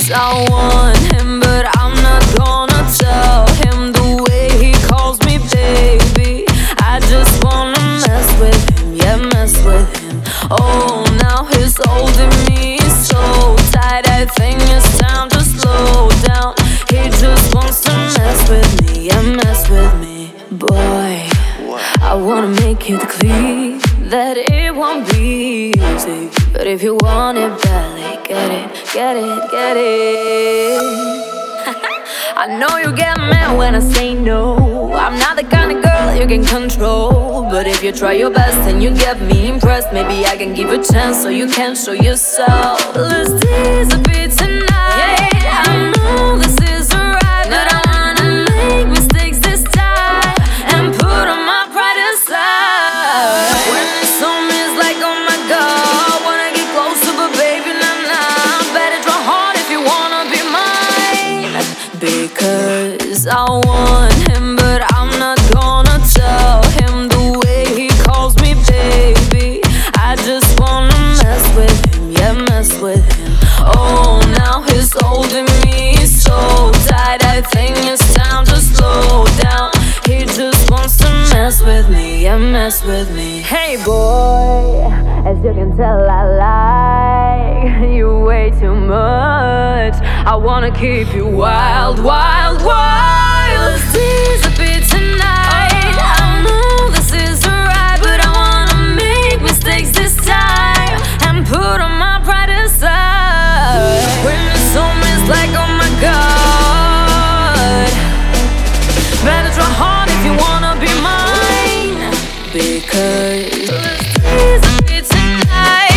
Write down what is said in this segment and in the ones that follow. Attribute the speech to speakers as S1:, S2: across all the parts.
S1: I want him, but I'm not gonna tell him the way he calls me baby. I just wanna mess with him, yeah, mess with him. Oh, now he's holding me so tight, I think it's time to slow down. He just wants to mess with me, yeah, mess with me. Boy, I wanna make it clear that it won't be easy, but if you want it badly, get it, get it, get it. I know you get mad when I say no. I'm not the kind of girl you can control, but if you try your best and you get me impressed, maybe I can give you a chance so you can show yourself. Let's tease a bit tonight. I know this isn't right, but I wanna make mistakes this time and put on my pride aside. When it's on me, it's like, oh my God, wanna get closer, but baby, nah. Better try hard if you wanna be mine, because I want him, but I'm not gonna tell him the way he calls me baby. I just wanna mess with him, yeah, mess with him. Oh, now he's holding me so tight, I think it's time to slow down. He just wants to mess with me, yeah, mess with me. Hey boy, as you can tell I like you way too much. I wanna keep you wild, wild, wild. Tease a bit tonight. I know this isn't right, but I wanna make mistakes this time and put on my pride aside. When it's on me, it's like, oh my God, better try hard if you wanna be mine, because tease a bit tonight.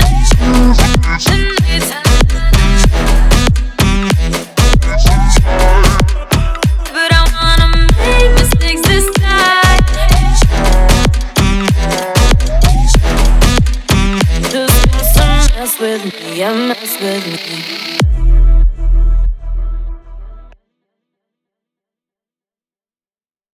S1: But I wanna make mistakes this time. Just mess with me, yeah, mess with me.